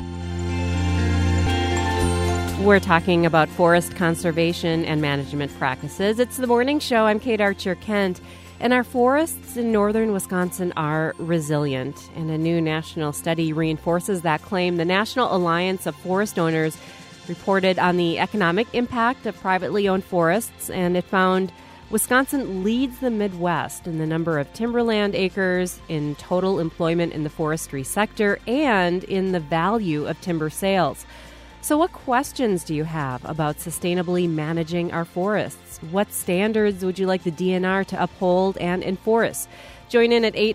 We're talking about forest conservation and management practices. It's the morning show. I'm Kate Archer-Kent, and our forests in northern Wisconsin are resilient, and a new national study reinforces that claim. The National Alliance of Forest Owners reported on the economic impact of privately owned forests, and it found Wisconsin leads the Midwest in the number of timberland acres, in total employment in the forestry sector, and in the value of timber sales. So what questions do you have about sustainably managing our forests? What standards would you like the DNR to uphold and enforce? Join in at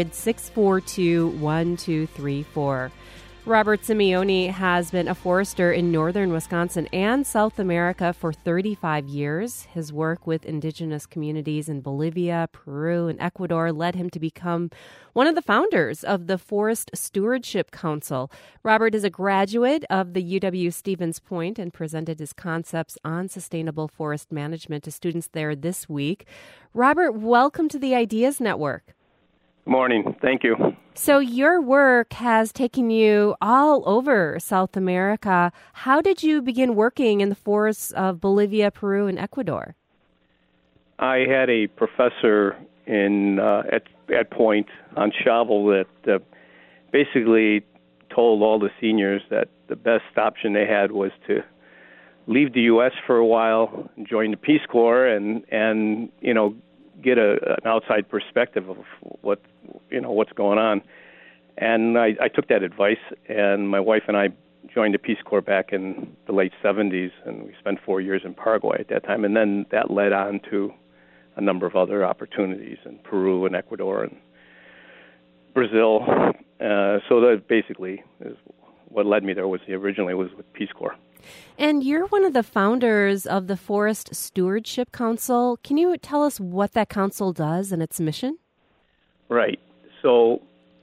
800-642-1234. Robert Simeone has been a forester in northern Wisconsin and South America for 35 years. His work with indigenous communities in Bolivia, Peru, and Ecuador led him to become one of the founders of the Forest Stewardship Council. Robert is a graduate of the UW-Stevens Point and presented his concepts on sustainable forest management to students there this week. Robert, welcome to the Ideas Network. Morning. Thank you. So your work has taken you all over South America. How did you begin working in the forests of Bolivia, Peru, and Ecuador? I had a professor at Point on Shovel that basically told all the seniors that the best option they had was to leave the U.S. for a while, join the Peace Corps, and get an outside perspective of what's going on. And I took that advice, and my wife and I joined the Peace Corps back in the late 70s, and we spent 4 years in Paraguay at that time. And then that led on to a number of other opportunities in Peru and Ecuador and Brazil. So that basically is what led me there. Originally was with Peace Corps. And you're one of the founders of the Forest Stewardship Council. Can you tell us what that council does and its mission? Right. So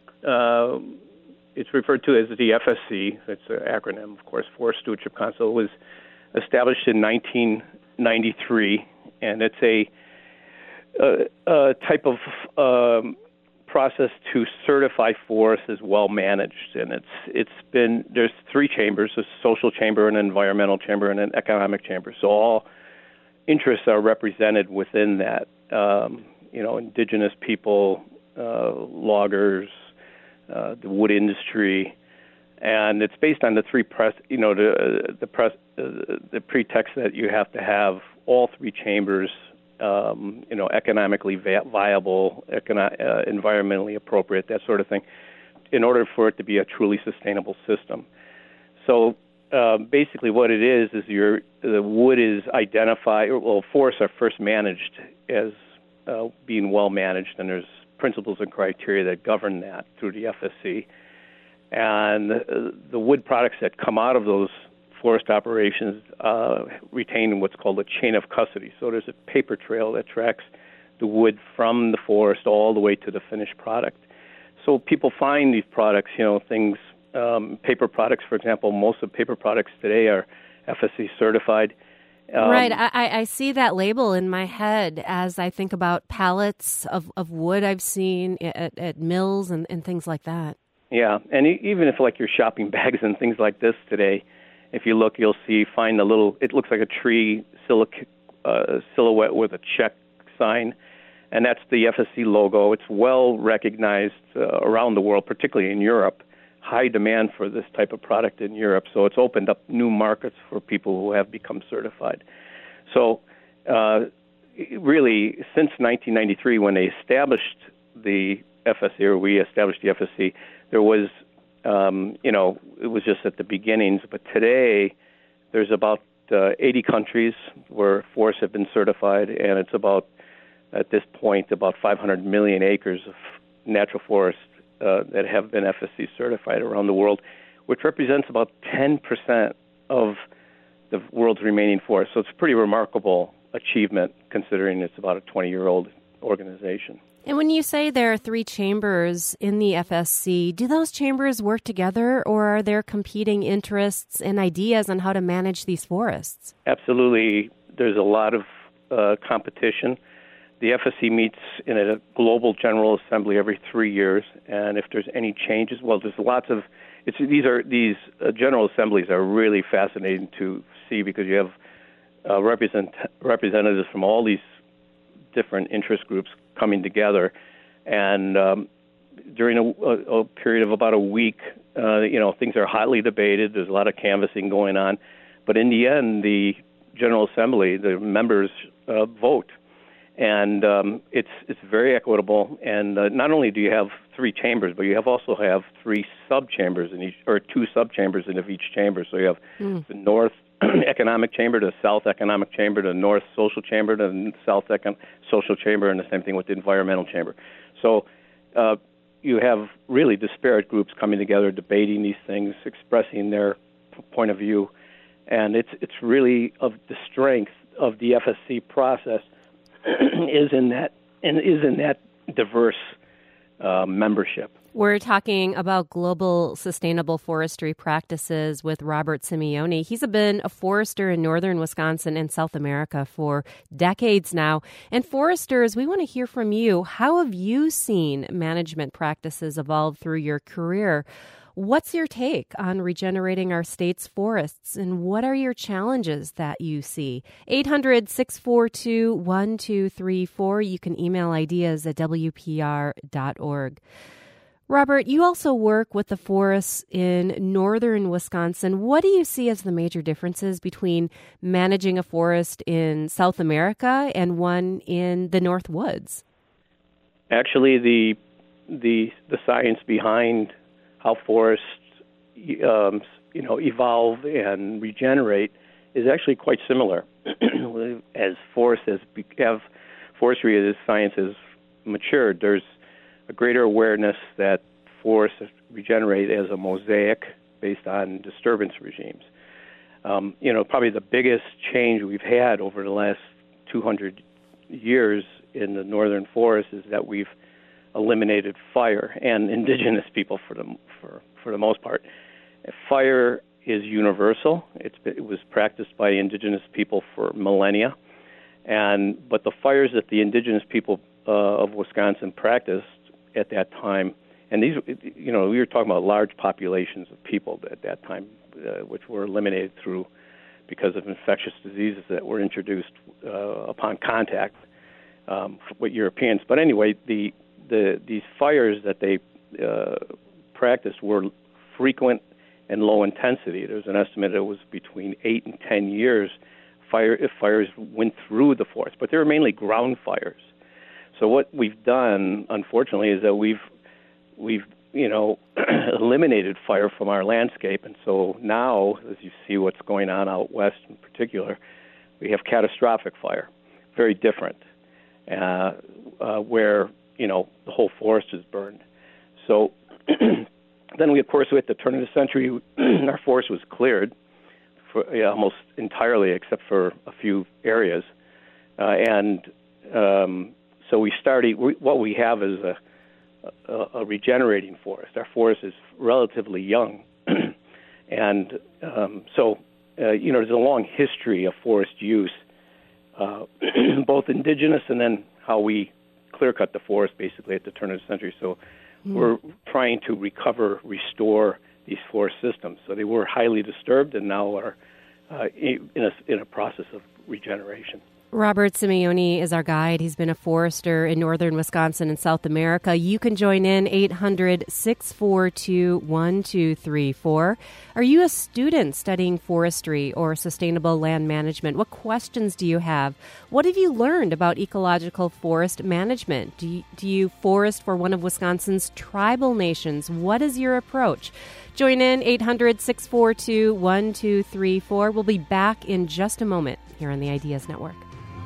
it's referred to as the FSC. It's an acronym, of course. Forest Stewardship Council. It was established in 1993, and it's a type of process to certify forests as well managed. And there's three chambers: a social chamber, an environmental chamber, and an economic chamber. So all interests are represented within that. Indigenous people, loggers, the wood industry, and it's based on the the pretext that you have to have all three chambers, economically viable, environmentally appropriate, that sort of thing, in order for it to be a truly sustainable system. So basically, what it is the wood is identified. Well, forests are first managed as being well managed, and there's principles and criteria that govern that through the FSC. And the wood products that come out of those forest operations retain what's called a chain of custody. So there's a paper trail that tracks the wood from the forest all the way to the finished product. So people find these products, things, paper products, for example. Most of paper products today are FSC certified. Right. I see that label in my head as I think about pallets of wood I've seen at mills and things like that. Yeah. And even if you're shopping bags and things like this today, if you look, you'll find it looks like a tree silhouette with a check sign, and that's the FSC logo. It's well recognized around the world, particularly in Europe. High demand for this type of product in Europe, so it's opened up new markets for people who have become certified. So really, since 1993, when they established the FSC, or we established the FSC, there was, it was just at the beginnings. But today, there's about 80 countries where forests have been certified, and it's at this point, about 500 million acres of natural forest that have been FSC certified around the world, which represents about 10% of the world's remaining forest. So it's a pretty remarkable achievement considering it's about a 20-year-old organization. And when you say there are three chambers in the FSC, do those chambers work together, or are there competing interests and ideas on how to manage these forests? Absolutely. There's a lot of competition. The FSC meets in a global general assembly every 3 years, and if there's any changes, there's lots of these general assemblies are really fascinating to see because you have representatives from all these different interest groups coming together, and during a period of about a week, things are hotly debated. There's a lot of canvassing going on, but in the end, the General Assembly, the members vote, and it's very equitable. And not only do you have three chambers, but you also have three sub-chambers in each, or two sub-chambers in each chamber. So you have the North Economic Chamber, the South Economic Chamber, the North Social Chamber, the South Social Chamber, and the same thing with the Environmental Chamber. So you have really disparate groups coming together, debating these things, expressing their point of view, and it's really of the strength of the FSC process is in that diverse membership. We're talking about global sustainable forestry practices with Robert Simeone. He's been a forester in northern Wisconsin and South America for decades now. And foresters, we want to hear from you. How have you seen management practices evolve through your career? What's your take on regenerating our state's forests, and what are your challenges that you see? 800-642-1234. You can email ideas at WPR.org. Robert, you also work with the forests in northern Wisconsin. What do you see as the major differences between managing a forest in South America and one in the North Woods? Actually, the science behind how forests evolve and regenerate is actually quite similar. As forestry as science has matured, there's a greater awareness that forests regenerate as a mosaic based on disturbance regimes. Probably the biggest change we've had over the last 200 years in the northern forests is that we've eliminated fire and indigenous people for the most part. Fire is universal. It was practiced by indigenous people for millennia, but the fires that the indigenous people of Wisconsin practiced at that time, and these, we were talking about large populations of people at that time, which were eliminated because of infectious diseases that were introduced upon contact with Europeans. But anyway, these fires that they practiced were frequent and low intensity. There's an estimate that it was between 8 and 10 years if fires went through the forest, but they were mainly ground fires. So what we've done, unfortunately, is that we've eliminated fire from our landscape, and so now, as you see what's going on out west in particular, we have catastrophic fire, very different, where the whole forest is burned. So then we, of course, at the turn of the century, our forest was cleared for almost entirely, except for a few areas, so we started. What we have is a regenerating forest. Our forest is relatively young, and there's a long history of forest use, both indigenous and then how we clear-cut the forest basically at the turn of the century. So we're trying to restore these forest systems. So they were highly disturbed and now are in a process of regeneration. Robert Simeone is our guide. He's been a forester in northern Wisconsin and South America. You can join in 800-642-1234. Are you a student studying forestry or sustainable land management? What questions do you have? What have you learned about ecological forest management? Do you forest for one of Wisconsin's tribal nations? What is your approach? Join in 800-642-1234. We'll be back in just a moment here on the Ideas Network.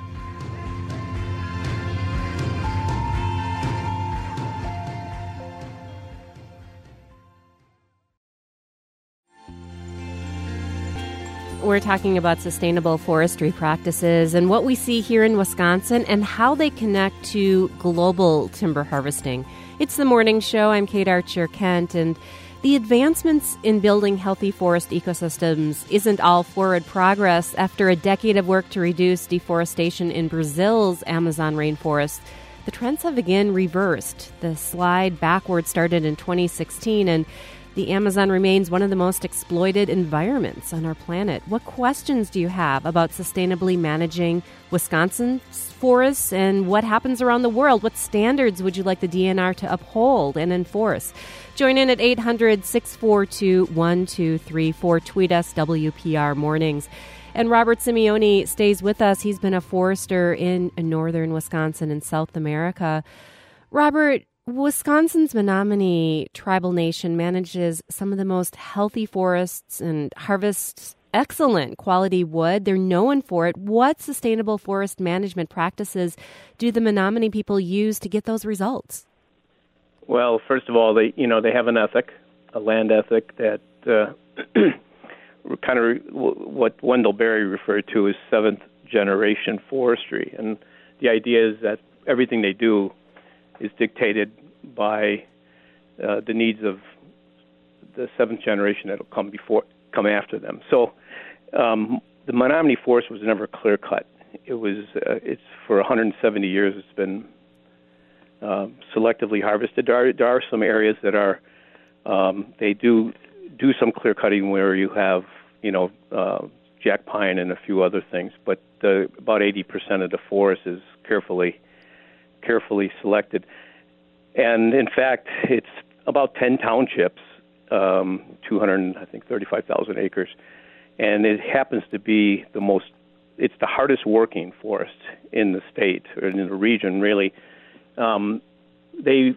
We're talking about sustainable forestry practices and what we see here in Wisconsin and how they connect to global timber harvesting. It's the morning show. I'm Kate Archer-Kent, and the advancements in building healthy forest ecosystems isn't all forward progress. After a decade of work to reduce deforestation in Brazil's Amazon rainforest, the trends have again reversed. The slide backward started in 2016, and The Amazon remains one of the most exploited environments on our planet. What questions do you have about sustainably managing Wisconsin's forests and what happens around the world? What standards would you like the DNR to uphold and enforce? Join in at 800-642-1234. Tweet us, WPR Mornings. And Robert Simeone stays with us. He's been a forester in northern Wisconsin and South America. Robert, Wisconsin's Menominee Tribal Nation manages some of the most healthy forests and harvests excellent quality wood. They're known for it. What sustainable forest management practices do the Menominee people use to get those results? Well, first of all, they have an ethic, a land ethic that kind of what Wendell Berry referred to as seventh generation forestry. And the idea is that everything they do is dictated by the needs of the seventh generation that will come after them. So the Menominee Forest was never clear cut. It's for 170 years. It's been selectively harvested. There are some areas that are they do some clear cutting where you have jack pine and a few other things, but about 80% of the forest is carefully selected. And in fact, it's about 10 townships, 35,000 acres, and it happens to be it's the hardest working forest in the state or in the region, really. They've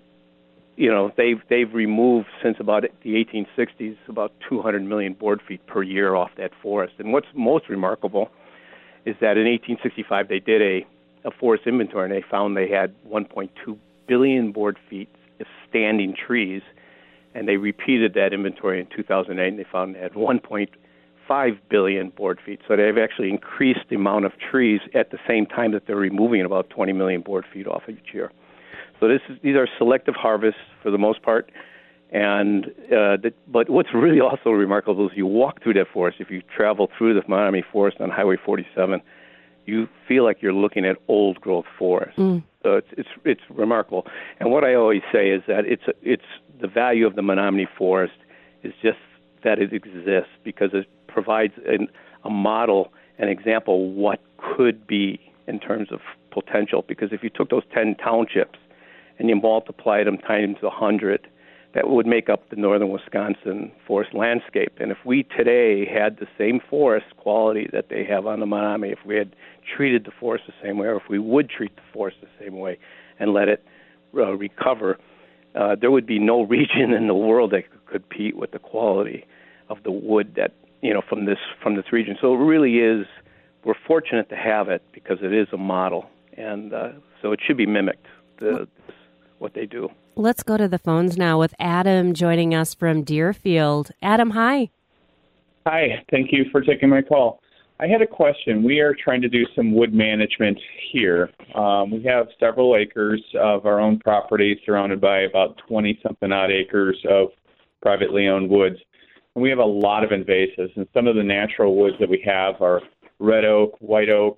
removed since about the 1860s about 200 million board feet per year off that forest. And what's most remarkable is that in 1865 they did a forest inventory, and they found they had 1.2 billion board feet of standing trees, and they repeated that inventory in 2008, and they found they had 1.5 billion board feet. So they've actually increased the amount of trees at the same time that they're removing about 20 million board feet off each year. So these are selective harvests for the most part, and but what's really also remarkable is you walk through that forest. If you travel through the Menominee Forest on Highway 47, you feel like you're looking at old growth forest. So it's remarkable. And what I always say is that it's the value of the Menominee Forest is just that it exists because it provides a model, an example of what could be in terms of potential. Because if you took those 10 townships and you multiplied them times 100, that would make up the northern Wisconsin forest landscape. And if we today had the same forest quality that they have on the Menominee, if we had treated the forest the same way, or if we would treat the forest the same way and let it recover, there would be no region in the world that could compete with the quality of the wood that from this region. So it really is. We're fortunate to have it because it is a model, and so it should be mimicked. What they do. Let's go to the phones now with Adam joining us from Deerfield. Adam, hi. Hi, thank you for taking my call. I had a question. We are trying to do some wood management here. We have several acres of our own property surrounded by about 20-something odd acres of privately owned woods. And we have a lot of invasives, and some of the natural woods that we have are red oak, white oak,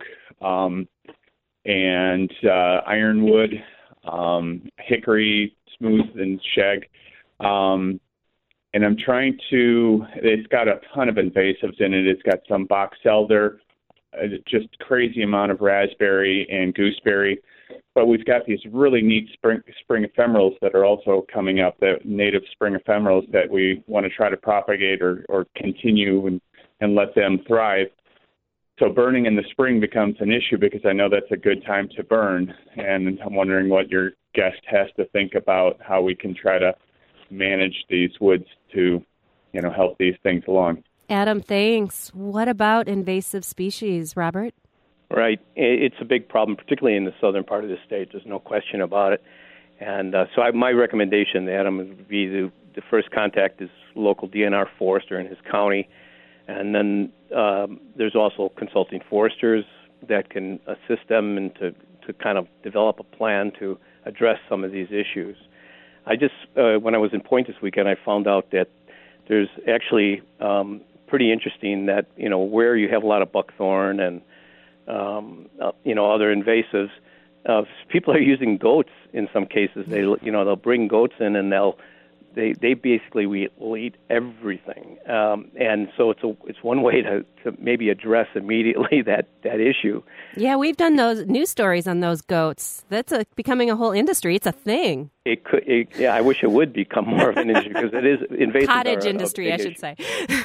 and ironwood, hickory, smooth, and shag. And I'm trying it's got a ton of invasives in it. It's got some box elder, just crazy amount of raspberry and gooseberry. But we've got these really neat spring ephemerals that are also coming up, the native spring ephemerals that we want to try to propagate or continue and let them thrive. So burning in the spring becomes an issue because I know that's a good time to burn. And I'm wondering what your guest has to think about how we can try to manage these woods to, help these things along. Adam, thanks. What about invasive species, Robert? Right. It's a big problem, particularly in the southern part of the state. There's no question about it. And my recommendation to Adam would be the first contact is local DNR forester in his county. And then there's also consulting foresters that can assist them and to kind of develop a plan to address some of these issues. I just, when I was in Point this weekend, I found out that there's actually pretty interesting that, where you have a lot of buckthorn and, other invasives, people are using goats in some cases. They'll bring goats in and they'll They basically will eat everything, and so it's one way to maybe address immediately that issue. Yeah, we've done those news stories on those goats. That's becoming a whole industry. It's a thing. It could. I wish it would become more of an industry because it is invasive. Cottage industry, I should say.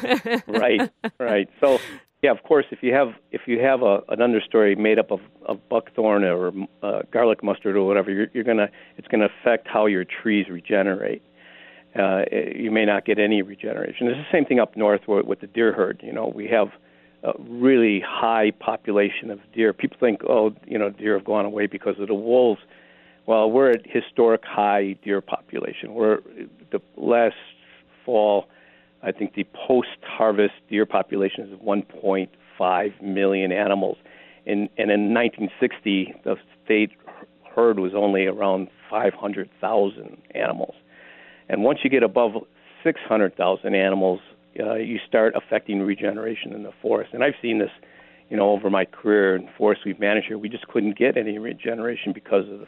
Right. So. Yeah, of course. If you have an understory made up of buckthorn or garlic mustard or whatever, it's gonna affect how your trees regenerate. You may not get any regeneration. It's the same thing up north with the deer herd. We have a really high population of deer. People think, deer have gone away because of the wolves. Well, we're at historic high deer population. The last fall, I think the post-harvest deer population is 1.5 million animals. And in 1960, the state herd was only around 500,000 animals. And once you get above 600,000 animals, you start affecting regeneration in the forest. And I've seen this, over my career in forests we've managed here. We just couldn't get any regeneration because of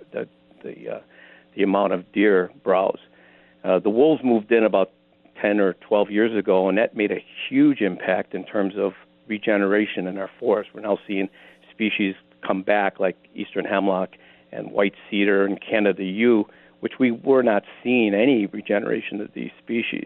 the amount of deer browse. The wolves moved in about 10 or 12 years ago, and that made a huge impact in terms of regeneration in our forest. We're now seeing species come back like eastern hemlock and white cedar and Canada yew, which we were not seeing any regeneration of these species.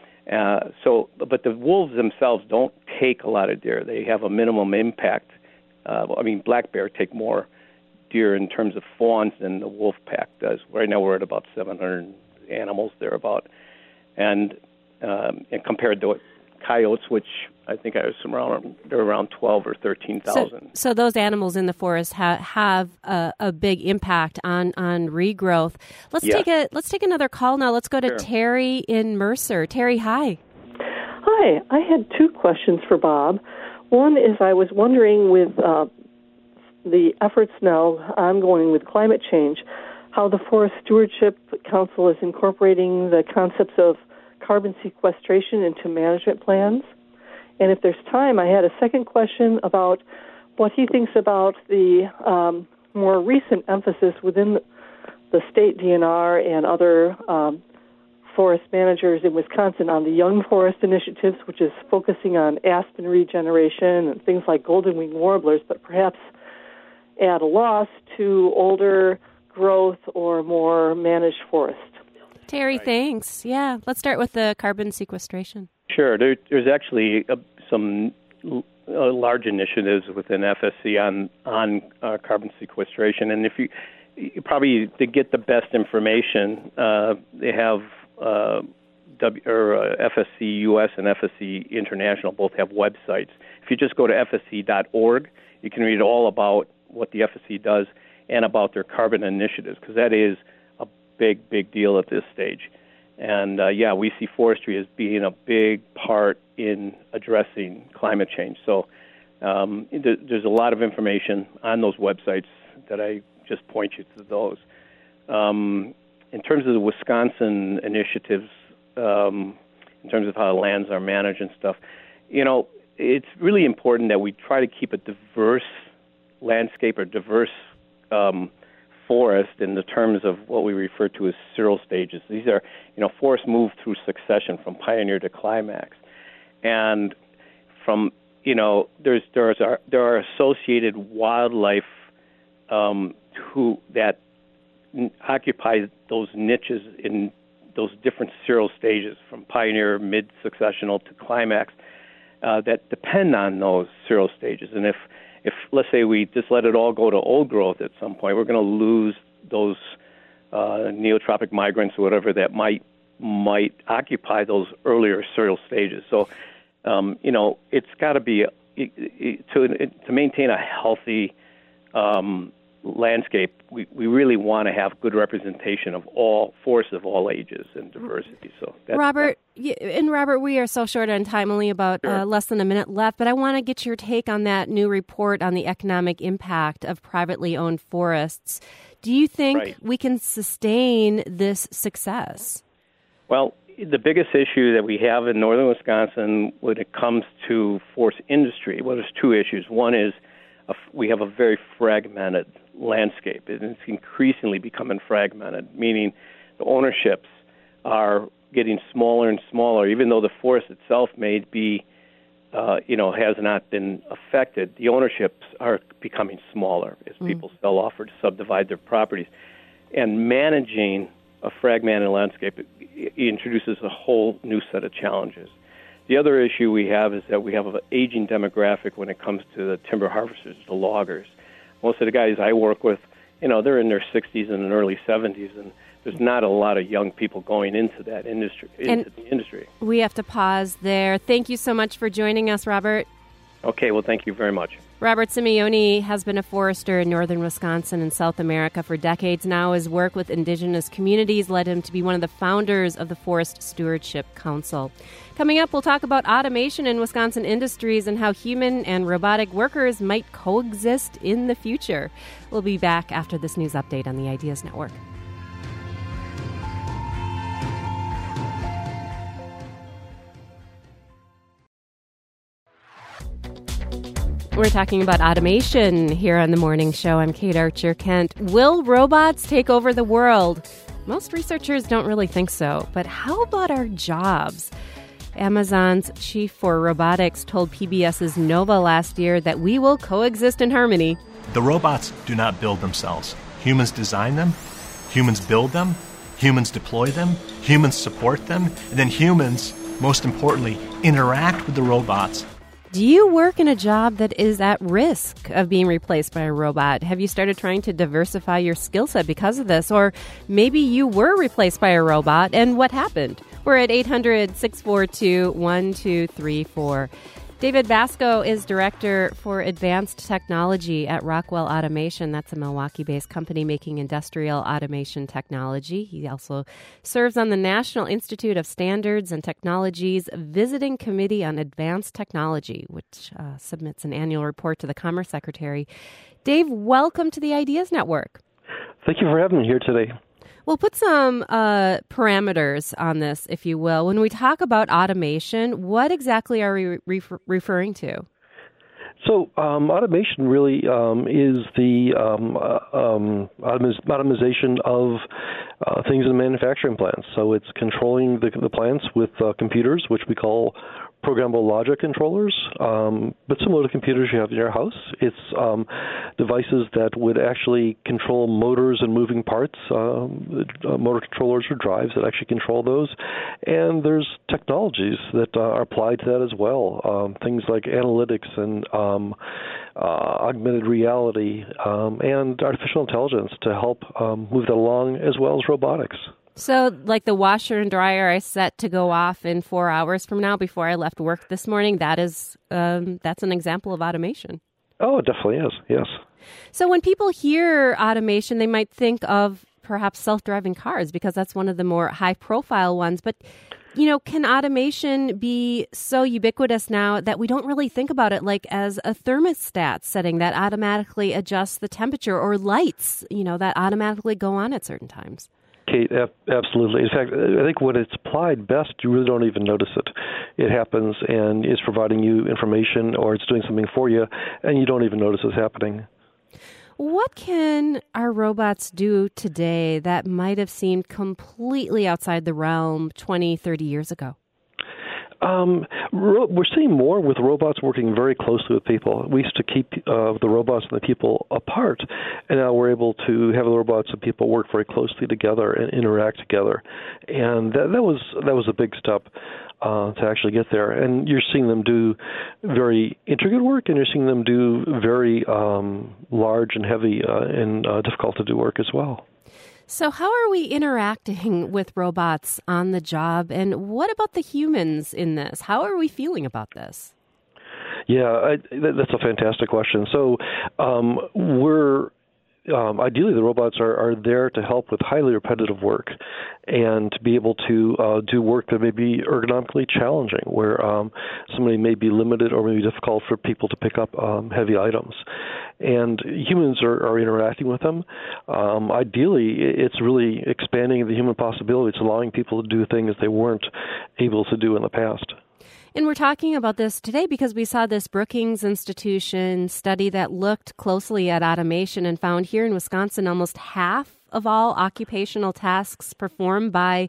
But the wolves themselves don't take a lot of deer. They have a minimum impact. Black bear take more deer in terms of fawns than the wolf pack does. Right now we're at about 700 animals thereabout. And compared to coyotes, which I think they're around 12 or 13,000. So those animals in the forest have a big impact on regrowth. Let's take another call now. Let's go to Terry in Mercer. Terry, hi. Hi. I had two questions for Bob. One is I was wondering with the efforts now ongoing with climate change, how the Forest Stewardship Council is incorporating the concepts of carbon sequestration into management plans. And if there's time, I had a second question about what he thinks about the more recent emphasis within the state DNR and other forest managers in Wisconsin on the Young Forest Initiatives, which is focusing on aspen regeneration and things like golden-winged warblers, but perhaps add a loss to older growth or more managed forest. Terry, thanks. Yeah, let's start with the carbon sequestration. Sure. There's actually some large initiatives within FSC on carbon sequestration, and if you probably to get the best information, they have FSC US and FSC International both have websites. If you just go to FSC.org, you can read all about what the FSC does and about their carbon initiatives, because that is a big deal at this stage. And we see forestry as being a big part in addressing climate change. So there's a lot of information on those websites that I just point you to those. In terms of the Wisconsin initiatives, in terms of how lands are managed and stuff, it's really important that we try to keep a diverse landscape or diverse forest in the terms of what we refer to as seral stages. These are, forests move through succession from pioneer to climax. And from, there are associated wildlife that occupy those niches in those different seral stages from pioneer, mid-successional to climax that depend on those seral stages. And if let's say we just let it all go to old growth at some point, we're going to lose those neotropic migrants or whatever that might occupy those earlier seral stages. So, it's got to be to maintain a healthy landscape. We really want to have good representation of all forests of all ages and diversity. So, Robert, we are so short on time, only about less than a minute left. But I want to get your take on that new report on the economic impact of privately owned forests. Do you think we can sustain this success? Well, the biggest issue that we have in northern Wisconsin when it comes to forest industry, there's two issues. One is we have a very fragmented landscape, and it's increasingly becoming fragmented, meaning the ownerships are getting smaller and smaller. Even though the forest itself may be, has not been affected, the ownerships are becoming smaller as people sell off or to subdivide their properties. And managing a fragmented landscape introduces a whole new set of challenges. The other issue we have is that we have an aging demographic when it comes to the timber harvesters, the loggers. Most of the guys I work with, they're in their 60s and early 70s, and there's not a lot of young people going into that industry. We have to pause there. Thank you so much for joining us, Robert. Okay, well, thank you very much. Robert Simeone has been a forester in northern Wisconsin and South America for decades now. His work with indigenous communities led him to be one of the founders of the Forest Stewardship Council. Coming up, we'll talk about automation in Wisconsin industries and how human and robotic workers might coexist in the future. We'll be back after this news update on the Ideas Network. We're talking about automation here on the morning show. I'm Kate Archer-Kent. Will robots take over the world? Most researchers don't really think so. But how about our jobs? Amazon's chief for robotics told PBS's Nova last year that we will coexist in harmony. The robots do not build themselves. Humans design them, humans build them, humans deploy them, humans support them, and then humans, most importantly, interact with the robots. Do you work in a job that is at risk of being replaced by a robot? Have you started trying to diversify your skill set because of this? Or maybe you were replaced by a robot, and what happened? We're at 800-642-1234. David Vasco is Director for Advanced Technology at Rockwell Automation. That's a Milwaukee-based company making industrial automation technology. He also serves on the National Institute of Standards and Technology's Visiting Committee on Advanced Technology, which submits an annual report to the Commerce Secretary. Dave, welcome to the Ideas Network. Thank you for having me here today. We'll put some parameters on this, if you will. When we talk about automation, what exactly are we referring to? So automation really is the automation of things in manufacturing plants. So it's controlling the plants with computers, which we call programmable logic controllers, but similar to computers you have in your house. It's devices that would actually control motors and moving parts, motor controllers or drives that actually control those. And there's technologies that are applied to that as well, things like analytics and augmented reality and artificial intelligence to help move that along, as well as robotics. So like the washer and dryer I set to go off in 4 hours from now before I left work this morning, that's an example of automation. Oh, it definitely is, yes. So when people hear automation, they might think of perhaps self-driving cars because that's one of the more high-profile ones. But, can automation be so ubiquitous now that we don't really think about it like as a thermostat setting that automatically adjusts the temperature, or lights, that automatically go on at certain times? Kate, absolutely. In fact, I think when it's applied best, you really don't even notice it. It happens and is providing you information, or it's doing something for you, and you don't even notice it's happening. What can our robots do today that might have seemed completely outside the realm 20, 30 years ago? We're seeing more with robots working very closely with people. We used to keep the robots and the people apart, and now we're able to have the robots and people work very closely together and interact together. And that was a big step to actually get there. And you're seeing them do very intricate work, and you're seeing them do very large and heavy and difficult to do work as well. So how are we interacting with robots on the job, and what about the humans in this? How are we feeling about this? Yeah, that's a fantastic question. So ideally, the robots are there to help with highly repetitive work and to be able to do work that may be ergonomically challenging, where somebody may be limited or may be difficult for people to pick up heavy items. And humans are interacting with them. Ideally, it's really expanding the human possibility. It's allowing people to do things they weren't able to do in the past. And we're talking about this today because we saw this Brookings Institution study that looked closely at automation and found here in Wisconsin almost half of all occupational tasks performed by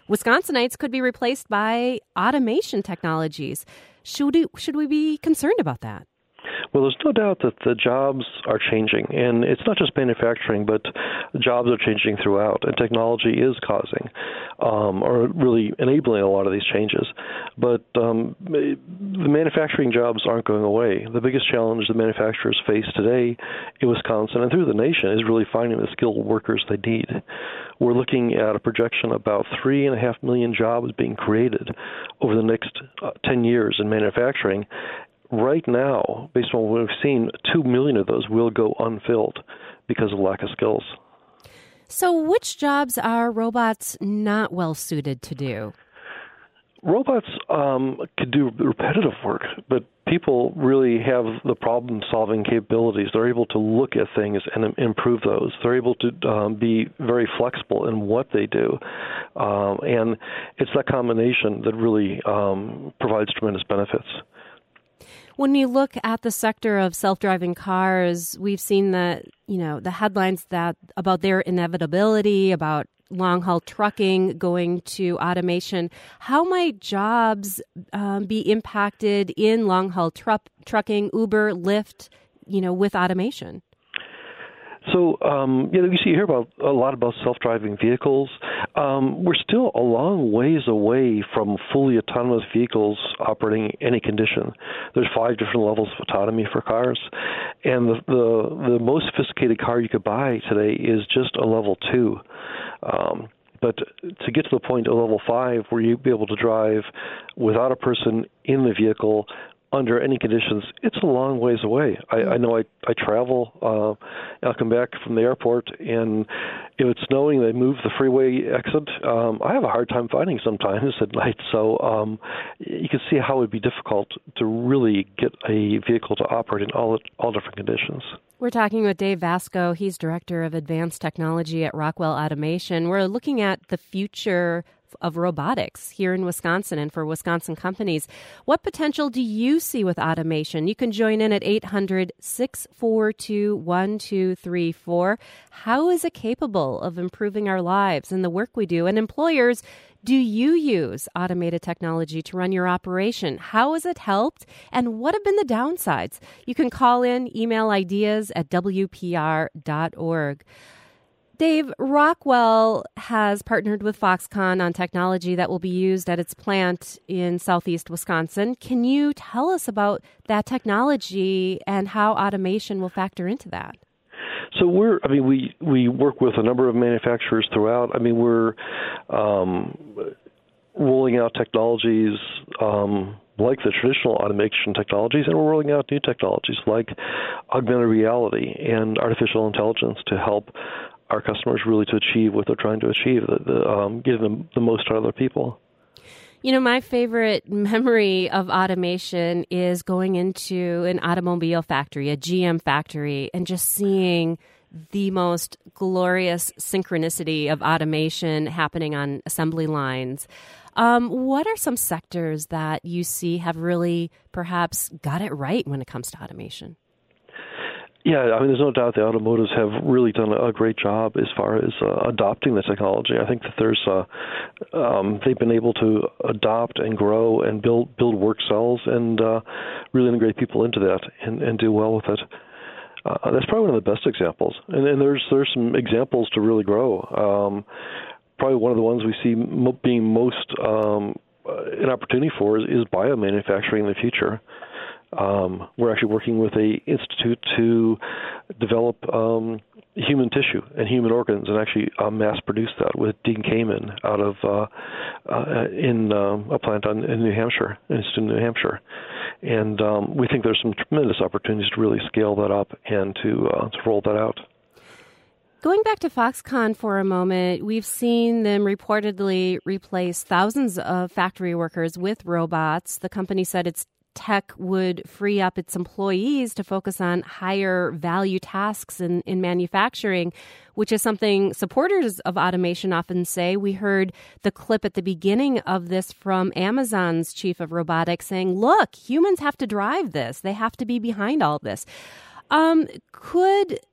Wisconsinites could be replaced by automation technologies. Should we be concerned about that? Well, there's no doubt that the jobs are changing, and it's not just manufacturing, but jobs are changing throughout, and technology is causing or really enabling a lot of these changes. But the manufacturing jobs aren't going away. The biggest challenge the manufacturers face today in Wisconsin and through the nation is really finding the skilled workers they need. We're looking at a projection of about 3.5 million jobs being created over the next 10 years in manufacturing. Right now, based on what we've seen, 2 million of those will go unfilled because of lack of skills. So which jobs are robots not well suited to do? Robots could do repetitive work, but people really have the problem-solving capabilities. They're able to look at things and improve those. They're able to be very flexible in what they do. And it's that combination that really provides tremendous benefits. When you look at the sector of self-driving cars, we've seen the headlines about their inevitability, about long-haul trucking going to automation. How might jobs be impacted in long-haul trucking, Uber, Lyft, with automation? So, you hear a lot about self-driving vehicles. We're still a long ways away from fully autonomous vehicles operating in any condition. There's 5 different levels of autonomy for cars, and the most sophisticated car you could buy today is just a level 2. But to get to the point of level 5 where you'd be able to drive without a person in the vehicle under any conditions, it's a long ways away. I know I travel, I'll come back from the airport, and if it's snowing, they move the freeway exit. I have a hard time finding sometimes at night, so you can see how it would be difficult to really get a vehicle to operate in all different conditions. We're talking with Dave Vasco. He's Director of Advanced Technology at Rockwell Automation. We're looking at the future of robotics here in Wisconsin and for Wisconsin companies. What potential do you see with automation? You can join in at 800-642-1234. How is it capable of improving our lives and the work we do? And employers, do you use automated technology to run your operation? How has it helped? And what have been the downsides? You can call in, email ideas at WPR.org. Dave, Rockwell has partnered with Foxconn on technology that will be used at its plant in southeast Wisconsin. Can you tell us about that technology and how automation will factor into that? So we work with a number of manufacturers throughout. We're rolling out technologies like the traditional automation technologies, and we're rolling out new technologies like augmented reality and artificial intelligence to help our customers really to achieve what they're trying to achieve, getting them the most out of their people. My favorite memory of automation is going into an automobile factory, a GM factory, and just seeing the most glorious synchronicity of automation happening on assembly lines. What are some sectors that you see have really perhaps got it right when it comes to automation? Yeah, there's no doubt the automotives have really done a great job as far as adopting the technology. I think that there's they've been able to adopt and grow and build work cells and really integrate people into that and do well with it. That's probably one of the best examples. And there's some examples to really grow. Probably one of the ones we see being most an opportunity for is biomanufacturing in the future. We're actually working with an institute to develop human tissue and human organs and actually mass produce that with Dean Kamen out of in a plant in New Hampshire, in New Hampshire. And we think there's some tremendous opportunities to really scale that up and to roll that out. Going back to Foxconn for a moment, we've seen them reportedly replace thousands of factory workers with robots. The company said its tech would free up its employees to focus on higher value tasks in manufacturing, which is something supporters of automation often say. We heard the clip at the beginning of this from Amazon's chief of robotics saying, look, humans have to drive this. They have to be behind all of this. Could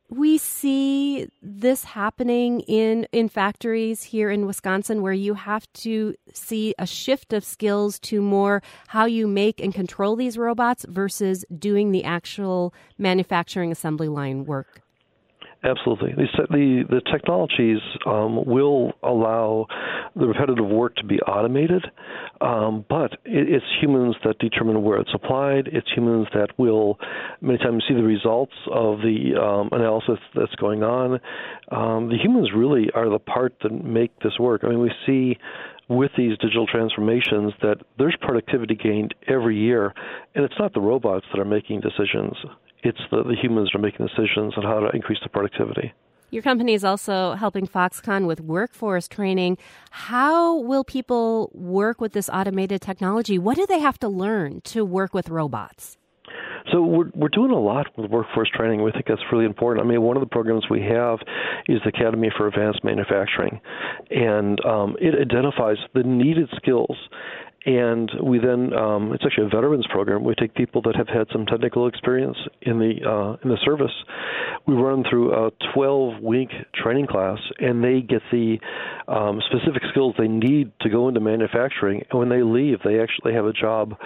we see this happening in factories here in Wisconsin where you have to see a shift of skills to more how you make and control these robots versus doing the actual manufacturing assembly line work? Absolutely. The technologies will allow the repetitive work to be automated, but it's humans that determine where it's applied. It's humans that will many times see the results of the analysis that's going on. The humans really are the part that make this work. I mean, we see with these digital transformations that there's productivity gained every year, and it's not the robots that are making decisions. It's the humans that are making decisions on how to increase the productivity. Your company is also helping Foxconn with workforce training. How will people work with this automated technology? What do they have to learn to work with robots? So we're doing a lot with workforce training. We think that's really important. I mean, one of the programs we have is the Academy for Advanced Manufacturing, and it identifies the needed skills. And we then, it's actually a veterans program. We take people that have had some technical experience in the service. We run through a 12-week training class, and they get the specific skills they need to go into manufacturing. And when they leave, they actually have a job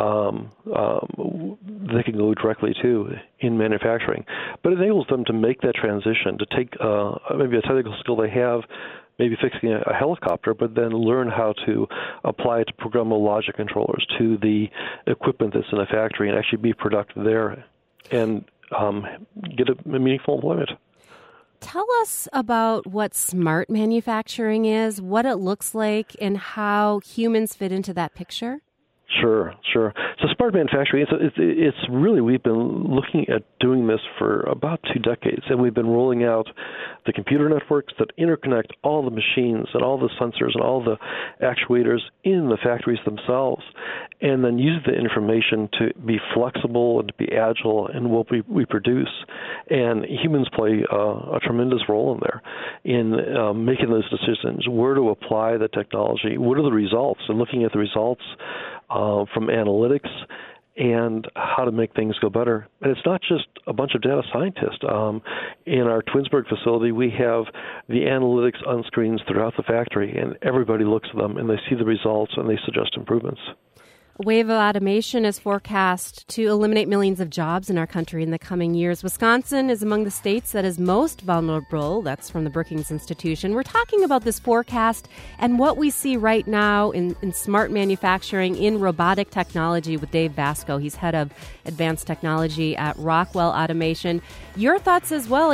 they can go directly to in manufacturing. But it enables them to make that transition, to take maybe a technical skill they have, maybe fixing a helicopter, but then learn how to apply it to programmable logic controllers, to the equipment that's in a factory, and actually be productive there and get a meaningful employment. Tell us about what smart manufacturing is, what it looks like, and how humans fit into that picture. Sure. So smart manufacturing, it's really, we've been looking at doing this for about 2 decades, and we've been rolling out the computer networks that interconnect all the machines and all the sensors and all the actuators in the factories themselves, and then use the information to be flexible and to be agile in what we produce. And humans play a tremendous role in there in making those decisions, where to apply the technology, what are the results, and looking at the results from analytics and how to make things go better. And it's not just a bunch of data scientists. In our Twinsburg facility, we have the analytics on screens throughout the factory, and everybody looks at them, and they see the results, and they suggest improvements. A wave of automation is forecast to eliminate millions of jobs in our country in the coming years. Wisconsin is among the states that is most vulnerable. That's from the Brookings Institution. We're talking about this forecast and what we see right now in smart manufacturing, in robotic technology with Dave Vasco. He's head of advanced technology at Rockwell Automation. Your thoughts as well,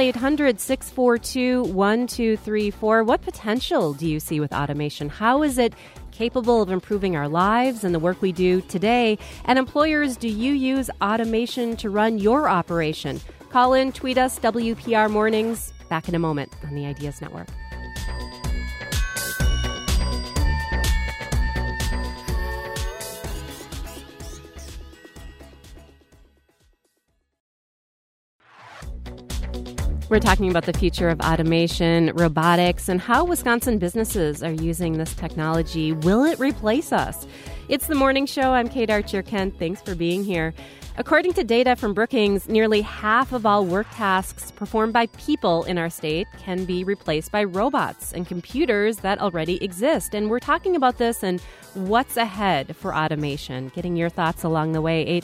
800-642-1234. What potential do you see with automation? How is it capable of improving our lives and the work we do today? And employers, do you use automation to run your operation? Call in, tweet us, WPR Mornings. Back in a moment on the Ideas Network. We're talking about the future of automation, robotics, and how Wisconsin businesses are using this technology. Will it replace us? It's the morning show. I'm Kate Archer-Kent. Thanks for being here. According to data from Brookings, nearly half of all work tasks performed by people in our state can be replaced by robots and computers that already exist. And we're talking about this and what's ahead for automation. Getting your thoughts along the way,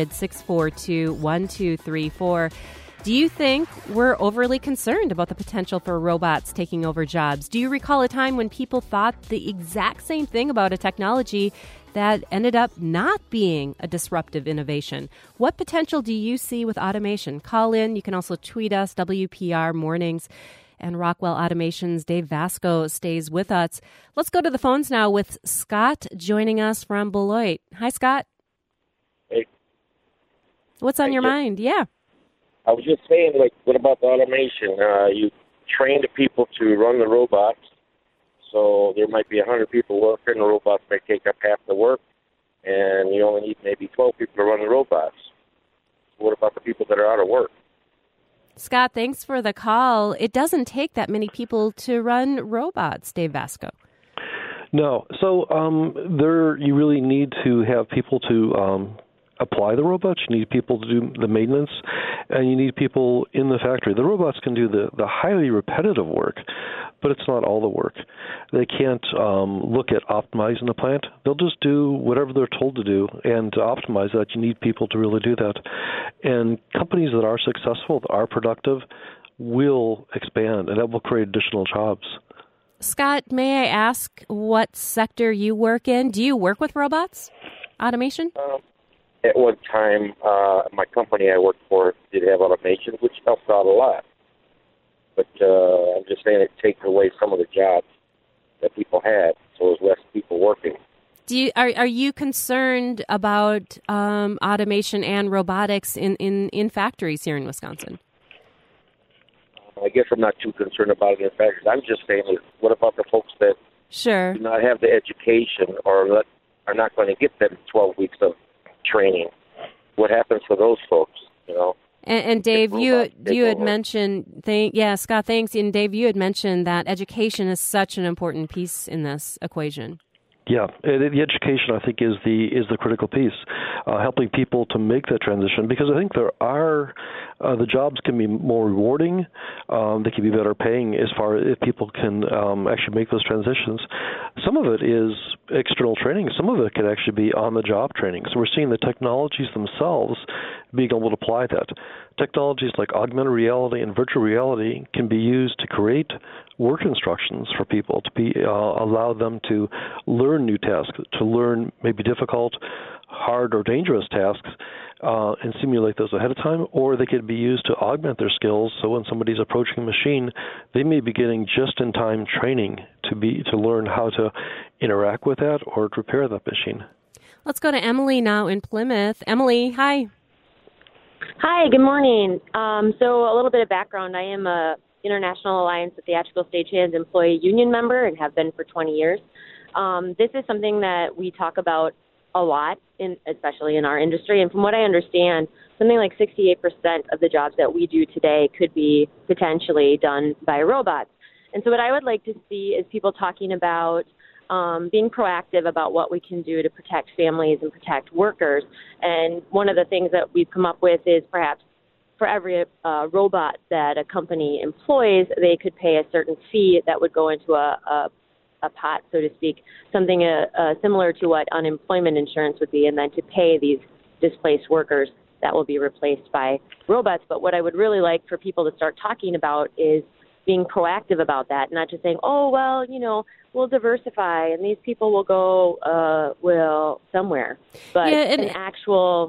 800-642-1234. Do you think we're overly concerned about the potential for robots taking over jobs? Do you recall a time when people thought the exact same thing about a technology that ended up not being a disruptive innovation? What potential do you see with automation? Call in. You can also tweet us, WPR Mornings. And Rockwell Automation's Dave Vasco stays with us. Let's go to the phones now with Scott joining us from Beloit. Hi, Scott. Hey. What's on your mind? Yeah. I was just saying, what about the automation? You train the people to run the robots, so there might be 100 people working. The robots may take up half the work, and you only need maybe 12 people to run the robots. So what about the people that are out of work? Scott, thanks for the call. It doesn't take that many people to run robots, Dave Vasco. No. So you really need to have people to apply the robots. You need people to do the maintenance. and you need people in the factory. The robots can do the highly repetitive work, but it's not all the work. They can't look at optimizing the plant. They'll just do whatever they're told to do, and to optimize that, you need people to really do that. And companies that are successful, that are productive, will expand, and that will create additional jobs. Scott, may I ask what sector you work in? Do you work with robots, automation? At one time, my company I worked for did have automation, which helped out a lot. But I'm just saying it takes away some of the jobs that people had, so there's less people working. Are you concerned about automation and robotics in factories here in Wisconsin? I guess I'm not too concerned about it in factories. I'm just saying, what about the folks that do not have the education or are not going to get them 12 weeks of training? What happens to those folks, you know? And Dave, you had mentioned, Scott, thanks. And Dave, you had mentioned that education is such an important piece in this equation. Yeah, the education, I think, is the critical piece, helping people to make that transition, because I think there are the jobs can be more rewarding, they can be better paying as far as if people can actually make those transitions. Some of it is external training. Some of it could actually be on-the-job training. So we're seeing the technologies themselves being able to apply that. Technologies like augmented reality and virtual reality can be used to create work instructions for people, to allow them to learn new tasks, to learn maybe difficult, hard, or dangerous tasks, and simulate those ahead of time, or they could be used to augment their skills, so when somebody's approaching a machine, they may be getting just-in-time training to learn how to interact with that or to repair that machine. Let's go to Emily now in Plymouth. Emily, hi. Hi, good morning. So a little bit of background. I am a International Alliance of Theatrical Stagehands Employee Union member and have been for 20 years. This is something that we talk about a lot, especially in our industry. And from what I understand, something like 68% of the jobs that we do today could be potentially done by robots. And so what I would like to see is people talking about being proactive about what we can do to protect families and protect workers. And one of the things that we've come up with is perhaps for every robot that a company employs, they could pay a certain fee that would go into a pot, so to speak, something similar to what unemployment insurance would be, and then to pay these displaced workers that will be replaced by robots. But what I would really like for people to start talking about is being proactive about that, not just saying, oh, well, we'll diversify and these people will go somewhere. But an actual,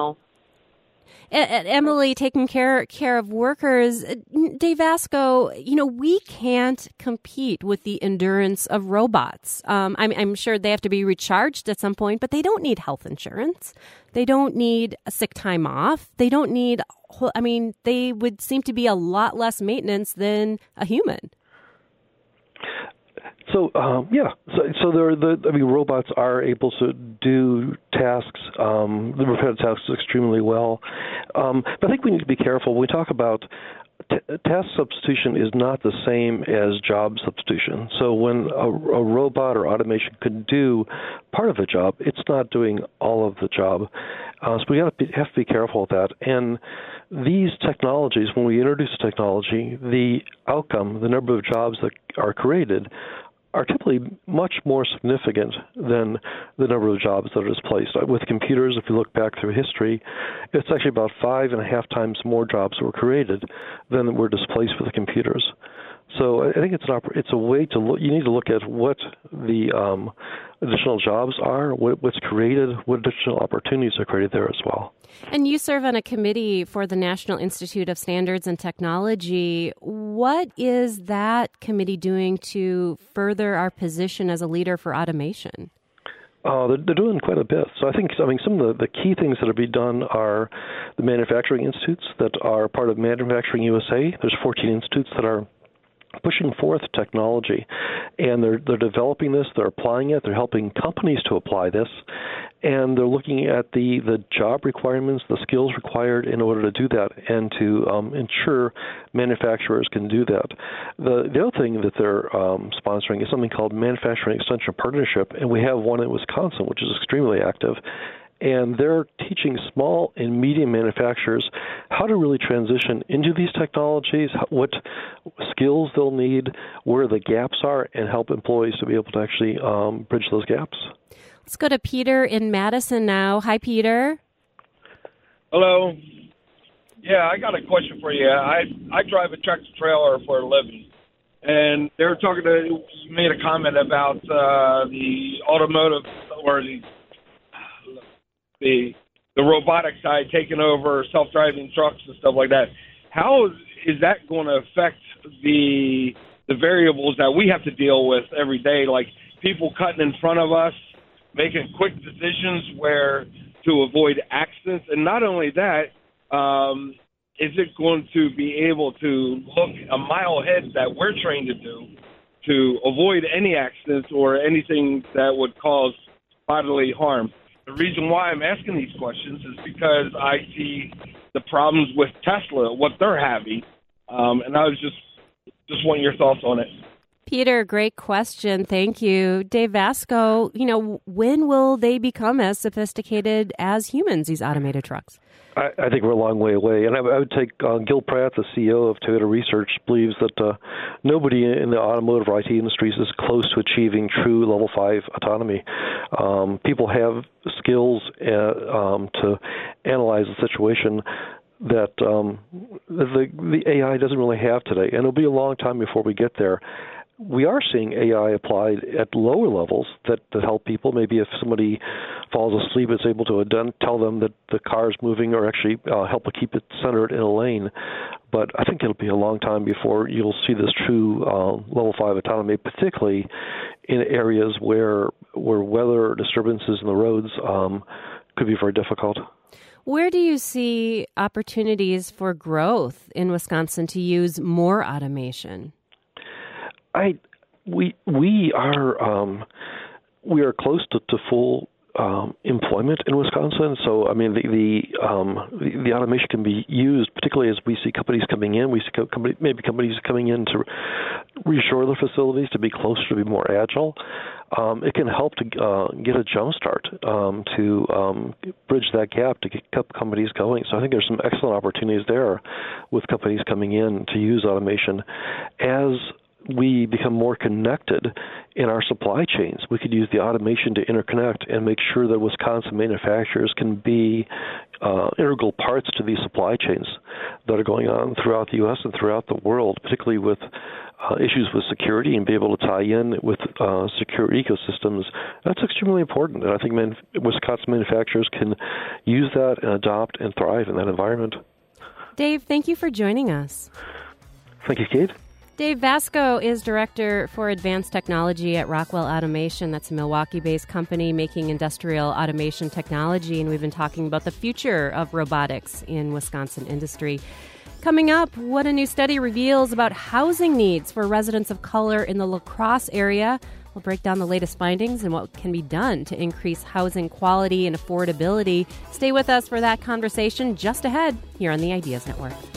Emily, taking care of workers. Dave Vasco, we can't compete with the endurance of robots. I'm sure they have to be recharged at some point, but they don't need health insurance. They don't need a sick time off. They don't need, they would seem to be a lot less maintenance than a human. So robots are able to do tasks, the repetitive tasks extremely well. But I think we need to be careful when we talk about task substitution is not the same as job substitution. So when a robot or automation could do part of a job, it's not doing all of the job. So we have to be careful with that. And these technologies, when we introduce technology, the outcome, the number of jobs that are created, are typically much more significant than the number of jobs that are displaced. With computers, if you look back through history, it's actually about 5.5 times more jobs were created than were displaced with the computers. So I think it's a way to look. You need to look at what the additional jobs are, what's created, what additional opportunities are created there as well. And you serve on a committee for the National Institute of Standards and Technology. What is that committee doing to further our position as a leader for automation? They're doing quite a bit. So I think some of the key things that are being done are the manufacturing institutes that are part of Manufacturing USA. There's 14 institutes that are pushing forth technology, and they're developing this, they're applying it, they're helping companies to apply this, and they're looking at the job requirements, the skills required in order to do that, and to ensure manufacturers can do that. The other thing that they're sponsoring is something called Manufacturing Extension Partnership, and we have one in Wisconsin, which is extremely active. and they're teaching small and medium manufacturers how to really transition into these technologies, what skills they'll need, where the gaps are, and help employees to be able to actually bridge those gaps. Let's go to Peter in Madison now. Hi, Peter. Hello. Yeah, I got a question for you. I drive a tractor trailer for a living, and they were talking to you made a comment about the automotive or the robotic side taking over self-driving trucks and stuff like that. How is that going to affect the variables that we have to deal with every day, like people cutting in front of us, making quick decisions where to avoid accidents? And not only that, is it going to be able to look a mile ahead that we're trained to do to avoid any accidents or anything that would cause bodily harm? The reason why I'm asking these questions is because I see the problems with Tesla, what they're having, and I was just want your thoughts on it. Peter, great question. Thank you. Dave Vasco, when will they become as sophisticated as humans, these automated trucks? I think we're a long way away. And I would take Gil Pratt, the CEO of Toyota Research, believes that nobody in the automotive or IT industries is close to achieving true level 5 autonomy. People have skills to analyze the situation that the AI doesn't really have today. And it'll be a long time before we get there. We are seeing AI applied at lower levels that help people. Maybe if somebody falls asleep, it's able to tell them that the car is moving or actually help keep it centered in a lane. But I think it'll be a long time before you'll see this true level 5 autonomy, particularly in areas where weather disturbances in the roads could be very difficult. Where do you see opportunities for growth in Wisconsin to use more automation? We are close to full employment in Wisconsin. So I mean the automation can be used, particularly as we see companies coming in. We see companies coming in to reshore their facilities to be closer, to be more agile. It can help to get a jump start to bridge that gap to get companies going. So I think there's some excellent opportunities there with companies coming in to use automation. As we become more connected in our supply chains, we could use the automation to interconnect and make sure that Wisconsin manufacturers can be integral parts to these supply chains that are going on throughout the U.S. and throughout the world, particularly with issues with security, and be able to tie in with secure ecosystems. That's extremely important, and I think Wisconsin manufacturers can use that and adopt and thrive in that environment. Dave, thank you for joining us. Thank you, Kate. Dave Vasco is Director for Advanced Technology at Rockwell Automation. That's a Milwaukee-based company making industrial automation technology, and we've been talking about the future of robotics in Wisconsin industry. Coming up, what a new study reveals about housing needs for residents of color in the La Crosse area. We'll break down the latest findings and what can be done to increase housing quality and affordability. Stay with us for that conversation just ahead here on the Ideas Network.